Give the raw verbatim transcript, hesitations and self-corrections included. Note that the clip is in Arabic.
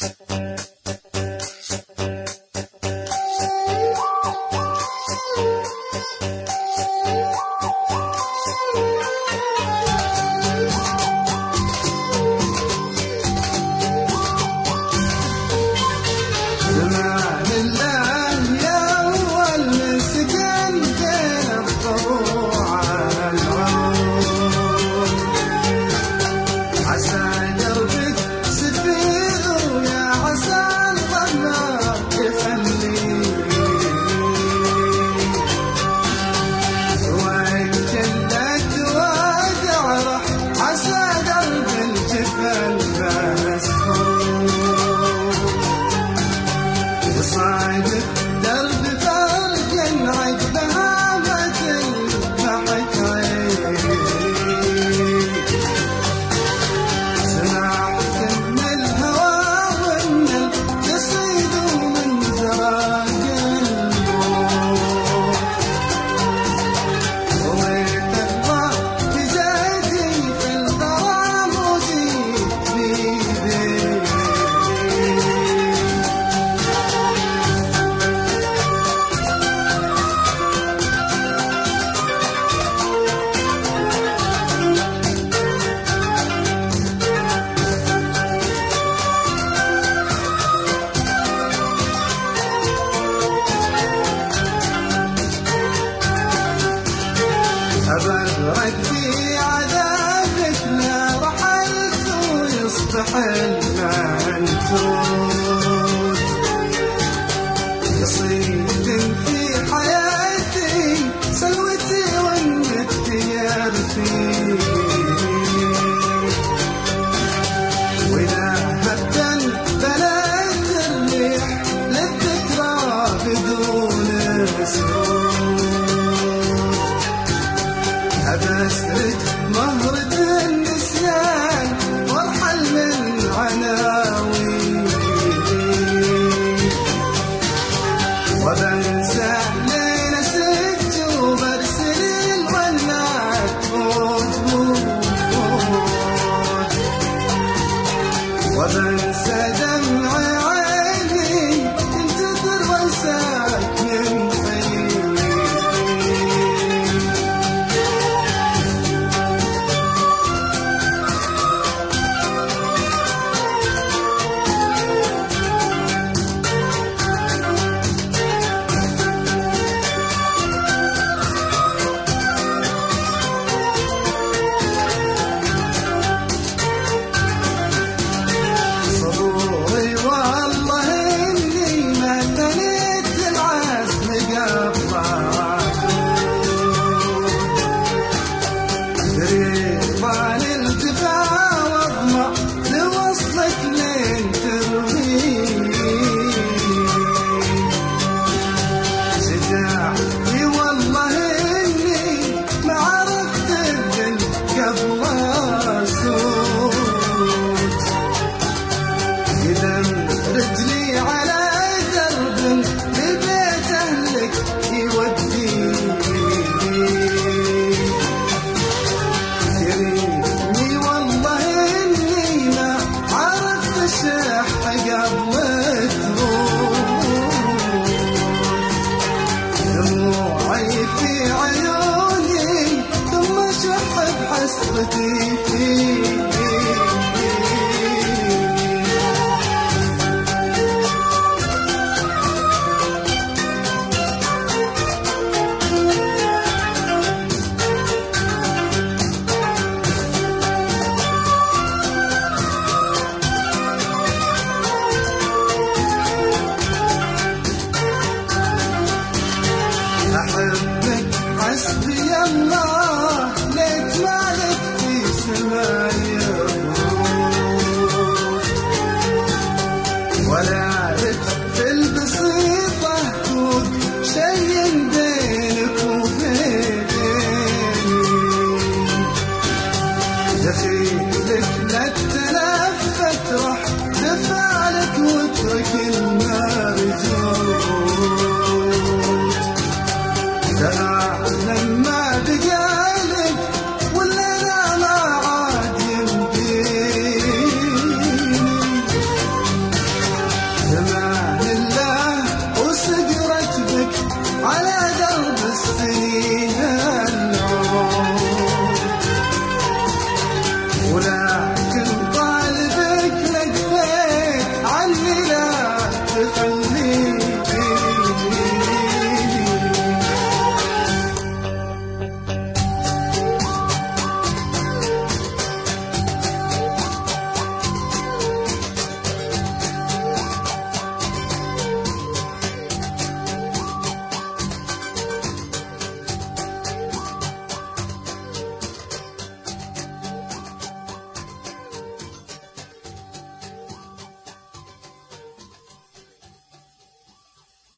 ردي عذابك لا رحلت ويصبح المنتود قصيد في حياتي سلوتي واختيارتي وإذا هبت البلد الريح للذكرى بدون سرور أبسرج مهرة النسيان وارحل من عناوي وبنسى ليلة ست وبرسل الغنات فوت فوت وبنسى دمع عيني تنتظر وانساك من رجلي على درب لبيت أهلك يوديني كريمي والله إني ما عرفت الشح قبل تروح دموعي في عيوني ثم شح بحسرتي فيك ولا